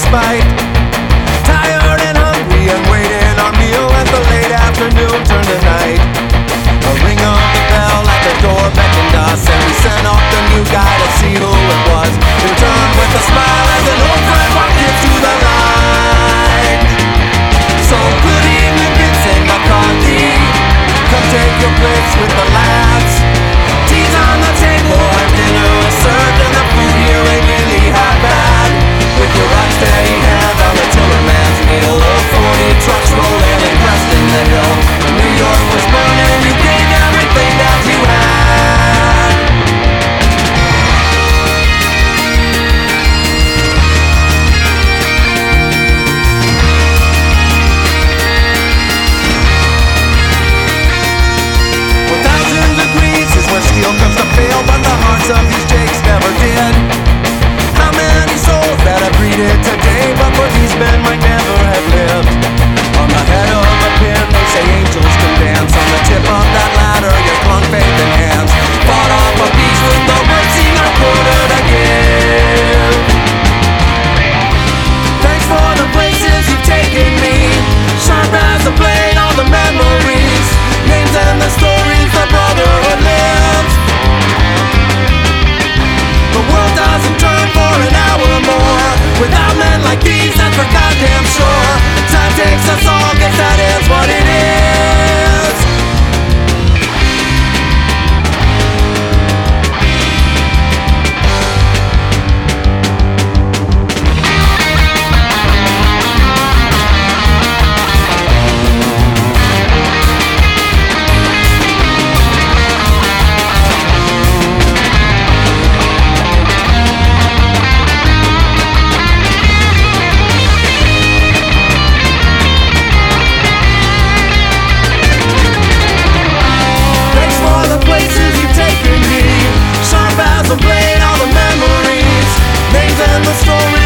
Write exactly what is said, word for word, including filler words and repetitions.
respite. Tired and hungry and waiting our meal as the late afternoon turned to night. A ring of the bell at the door beckoned us, and we sent off the new guy to see who it was. He returned with a smile as an old friend walked into the line. So good evening, Vincent McCarthy. Come take your place with the lads. Tea's on the table and dinner is served, and the food here ain't really half bad. With your rock steady hand on the tillerman's wheel, old forty trucks rolling and cresting the hill. New York was burning, you gave everything that you had. Well, thousand degrees is where steel comes to fail, but the hearts of these jakes never did. How many souls that have greeted today, but for these men might never have lived. On the head of a pin they say angels can dance. On the tip of that ladder you clung faith in hands. Fought off a beast with no mercy, no quarter to give. Thanks for the places you've taken me. Sharp as a blade, all the memories, names and the stories the brotherhood lives. The world doesn't turn for an hour more without men like these, that's for goddamn sure. Time takes us all, guess that is what it is. Sharp as a blade, all the memories, names and the stories